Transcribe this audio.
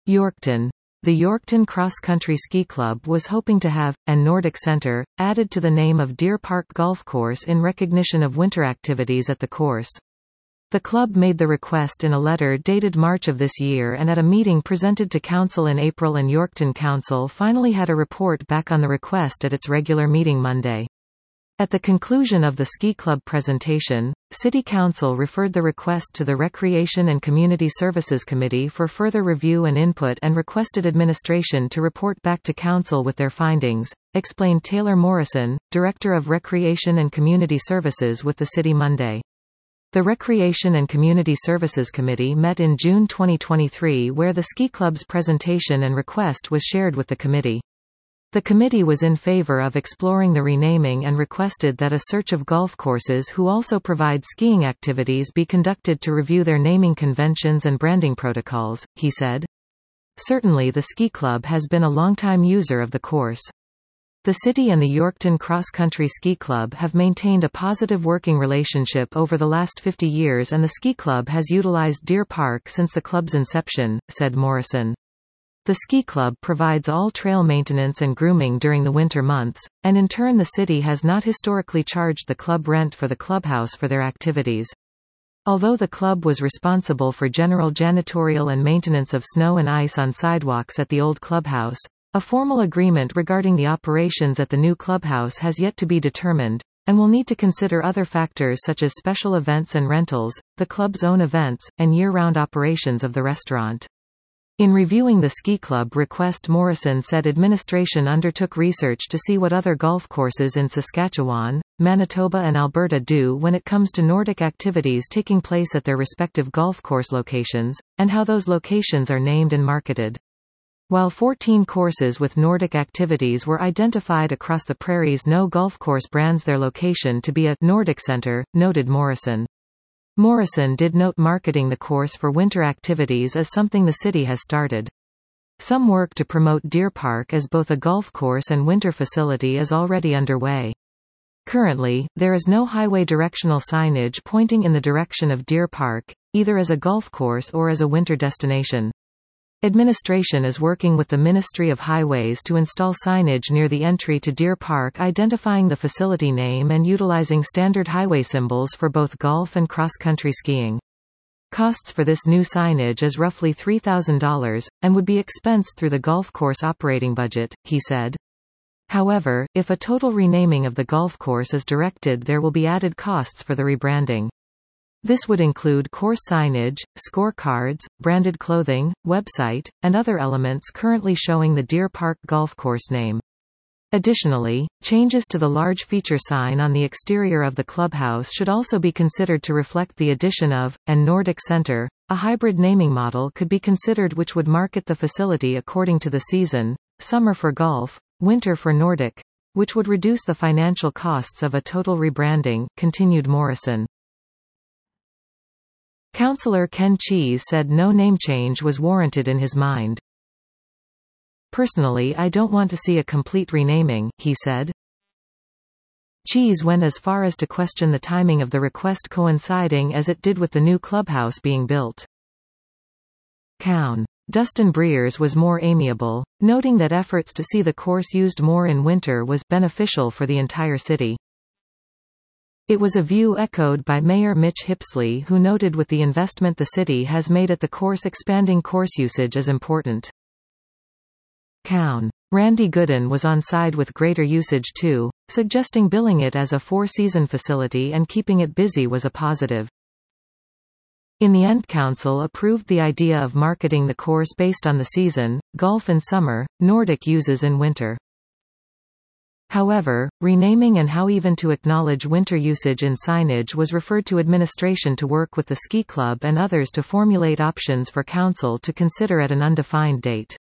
Yorkton. The Yorkton Cross Country Ski Club was hoping to have, and Nordic Centre, added to the name of Deer Park Golf Course in recognition of winter activities at the course. The club made the request in a letter dated March of this year and at a meeting presented to Council in April, and Yorkton Council finally had a report back on the request at its regular meeting Monday. At the conclusion of the ski club presentation, City Council referred the request to the Recreation and Community Services Committee for further review and input and requested administration to report back to Council with their findings, explained Taylor Morrison, Director of Recreation and Community Services with the City Monday. The Recreation and Community Services Committee met in June 2023 where the ski club's presentation and request was shared with the committee. The committee was in favor of exploring the renaming and requested that a search of golf courses who also provide skiing activities be conducted to review their naming conventions and branding protocols, he said. Certainly the ski club has been a longtime user of the course. The city and the Yorkton Cross Country Ski Club have maintained a positive working relationship over the last 50 years, and the ski club has utilized Deer Park since the club's inception, said Morrison. The ski club provides all trail maintenance and grooming during the winter months, and in turn the city has not historically charged the club rent for the clubhouse for their activities. Although the club was responsible for general janitorial and maintenance of snow and ice on sidewalks at the old clubhouse, a formal agreement regarding the operations at the new clubhouse has yet to be determined, and will need to consider other factors such as special events and rentals, the club's own events, and year-round operations of the restaurant. In reviewing the ski club request, Morrison said administration undertook research to see what other golf courses in Saskatchewan, Manitoba and Alberta do when it comes to Nordic activities taking place at their respective golf course locations, and how those locations are named and marketed. While 14 courses with Nordic activities were identified across the prairies, no golf course brands their location to be a Nordic Centre, noted Morrison. Morrison did note marketing the course for winter activities as something the city has started. Some work to promote Deer Park as both a golf course and winter facility is already underway. Currently, there is no highway directional signage pointing in the direction of Deer Park, either as a golf course or as a winter destination. Administration is working with the Ministry of Highways to install signage near the entry to Deer Park identifying the facility name and utilizing standard highway symbols for both golf and cross-country skiing. Costs for this new signage is roughly $3,000, and would be expensed through the golf course operating budget, he said. However, if a total renaming of the golf course is directed, there will be added costs for the rebranding. This would include course signage, scorecards, branded clothing, website, and other elements currently showing the Deer Park Golf Course name. Additionally, changes to the large feature sign on the exterior of the clubhouse should also be considered to reflect the addition of, and Nordic Centre. A hybrid naming model could be considered which would market the facility according to the season, summer for golf, winter for Nordic, which would reduce the financial costs of a total rebranding, continued Morrison. Councillor Ken Cheese said no name change was warranted in his mind. Personally, I don't want to see a complete renaming, he said. Cheese went as far as to question the timing of the request coinciding as it did with the new clubhouse being built. Cown. Dustin Breers was more amiable, noting that efforts to see the course used more in winter was beneficial for the entire city. It was a view echoed by Mayor Mitch Hipsley, who noted with the investment the city has made at the course, expanding course usage is important. Cown. Randy Gooden was on side with greater usage too, suggesting billing it as a four-season facility and keeping it busy was a positive. In the end, Council approved the idea of marketing the course based on the season, golf in summer, Nordic uses in winter. However, renaming and how even to acknowledge winter usage in signage was referred to administration to work with the ski club and others to formulate options for Council to consider at an undefined date.